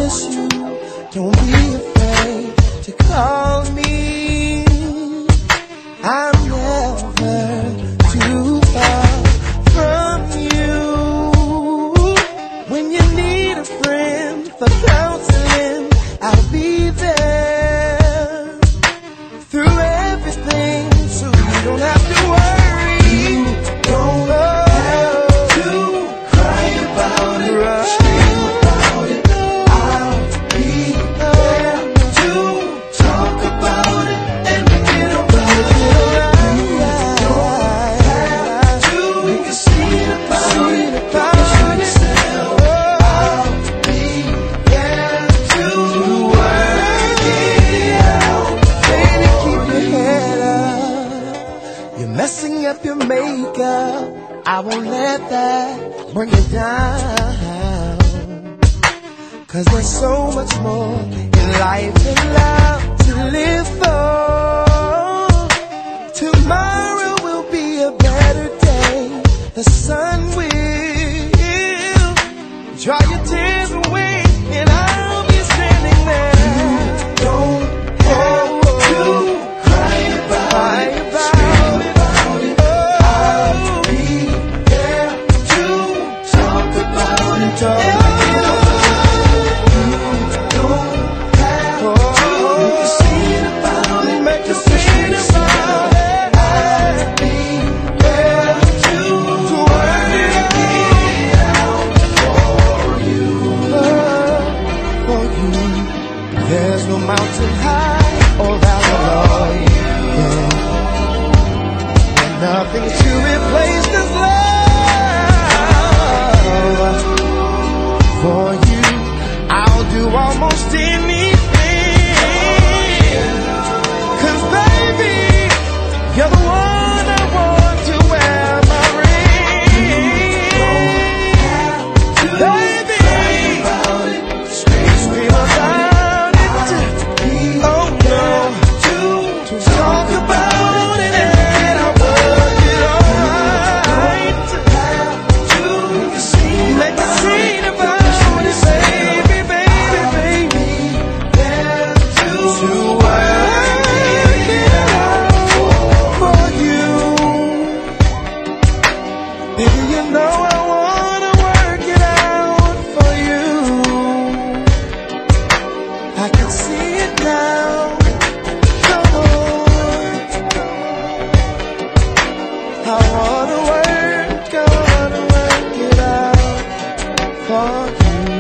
miss you. Don't be afraid to call me. I'm never too far from you. When you need a friend for counseling, I'll be there through everything, so you don't have to worry. You don't have to cry about it, scream about it. I'll be there to talk about it and get about it. You don't have to, we can see it about it. I'll be there to work it out. Baby, keep your head up. You're messing up your makeup. I won't let that bring you down. 'Cause there's so much more in life and love to live for. Tomorrow will be a better day. The sun will dry your tears away, and I'll be standing there. Don't have to cry about it, scream about it. I'll be there to talk about it. There's no mountain high or valley low, yeah. And nothing's to replace this love. For you, I'll do almost anything. 'Cause baby, you're the one I want to wear my ring. Baby, scream about it. Talk about it and I'll work it alright. Make a scene about it, baby, baby, baby. To work it out for you. Baby, you know I wanna work it out for you. I can see it now. I wanna work it out for you.